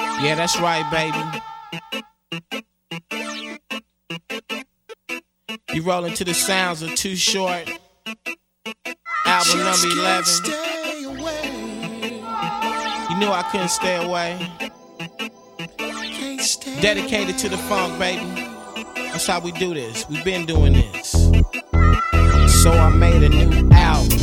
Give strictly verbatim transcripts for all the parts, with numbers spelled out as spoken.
Yeah, that's right, baby. You rollin' to the sounds of Too Short, album number eleven. You knew I couldn't stay away. Dedicated to the funk, baby. That's how we do this. We've been doing this. So I made a new album,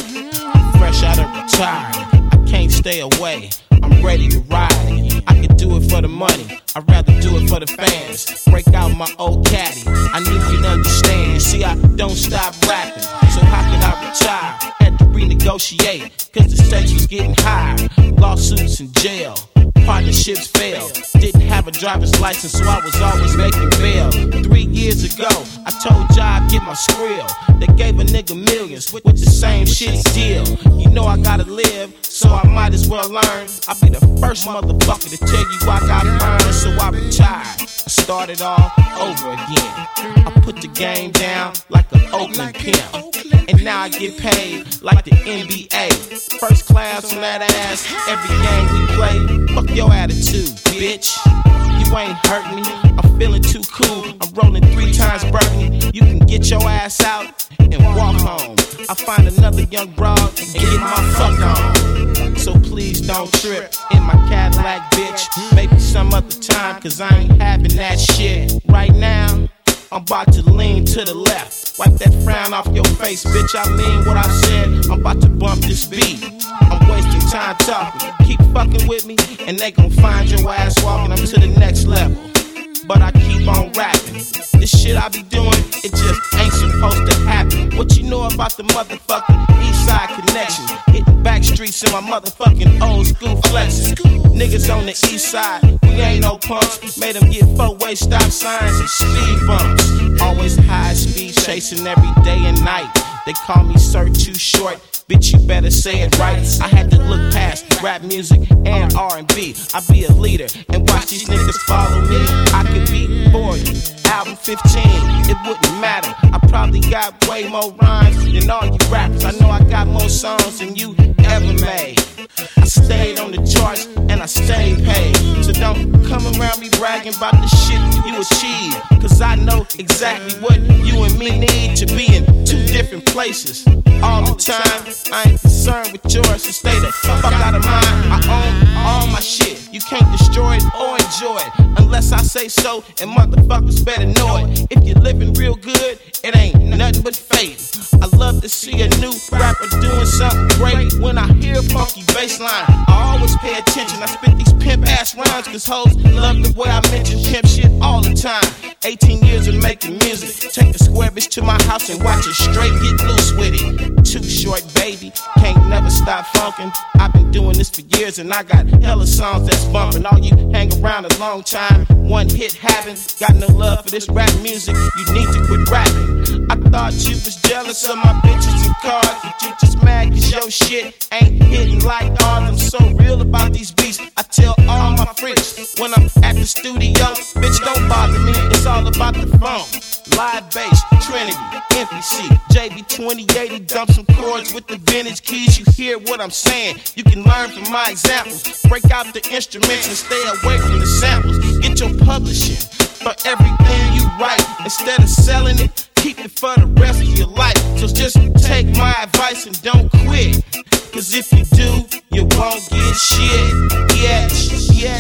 fresh out of retirement. I can't stay away. I'm ready to ride again. I can do it for the money. I'd rather do it for the fans. Break out my old caddy. I knew you'd understand. You see, I don't stop rapping. So how could I retire? Had to renegotiate, cause the stakes was getting higher. Lawsuits in jail, partnerships failed. Didn't have a driver's license, so I was always making bail. Three years ago, I told y'all I'd get my skrill. They gave a nigga millions with the same shitty deal. You know I gotta live, so I might as well learn. I'll be the first motherfucker to tell you I got burned, so I retired. I started all over again. I put the game down like an Oakland pimp. And now I get paid like the N B A. First class on that ass, every game we play. Fuck your attitude, bitch. You ain't hurt me, I'm feeling too cool. I'm rolling three times Burgundy. You can get your ass out and walk home. I find another young broad and get my fuck on. So please don't trip in my Cadillac, bitch. Maybe some other time, cause I ain't having that shit. Right now, I'm about to lean to the left. Wipe that frown off your face, bitch. I mean what I said. I'm about to bump this beat. I'm wasting time talking. Keep fucking with me, and they gon' find your ass walking. I'm to the next level, but I keep on rapping. This shit I be doing, it just ain't supposed to happen. What you know about the motherfucking East Side Connection? Hitting back streets in my motherfucking old school flexing. Niggas on the East Side, we ain't no punks. Made them get four-way stop signs and speed bumps. Always high speed chasing every day and night. They call me Sir Too Short. Bitch, you better say it right. I had to look past rap music and R and B. I be a leader and watch these niggas follow me. I could be forty, album fifteen, it wouldn't matter. I probably got way more rhymes than all you rappers. I know I got more songs than you ever made. I stayed on the charts and I stayed paid. So don't come around me bragging about the shit you achieved, cause I know exactly what you and me need to be in two different places all the time. I ain't concerned with yours, so stay the fuck out of mine. I own all my shit, you can't destroy it or enjoy it unless I say so, and motherfuckers better know it. If you're living real good, it ain't nothing but fate. I love to see a new rapper doing something great. When I hear a funky bass line, I always pay attention. I spit these pimp ass rhymes, cause hoes love the way I mention pimp shit all the time. eighteen years of making music, take a square bitch to my house and watch her straight get loose with it. Too Short, baby, can't never stop funkin'. I've been doing this for years and I got hella songs that's bumpin'. All you hang around a long time, one hit having, got no love for this rap music, you need to quit rapping. I thought you was jealous of my bitches and cars, but you just mad cause your shit ain't hitting like ours. I'm so real about these beats, I tell all my freaks when I'm at the studio, bitch don't bother me, it's all about the phone. Live bass, Trinity, M P C, J B twenty eighty, dump some chords with the vintage keys. You hear what I'm saying? You can learn from my examples. Break out the instruments and stay away from the samples. Get your publishing for everything you write. Instead of selling it, keep it for the rest of your life. So just take my advice and don't quit, cause if you do, you won't get shit. Yet, yet,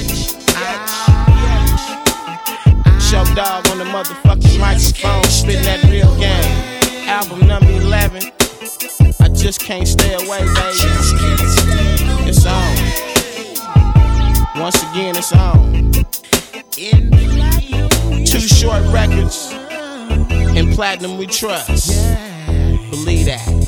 yet. Show Dog on the motherfucking microphone, spitting that real game. Album number eleven. I just can't stay away, baby. It's on. Once again, it's on. Too Short Records and Platinum we trust. Believe that.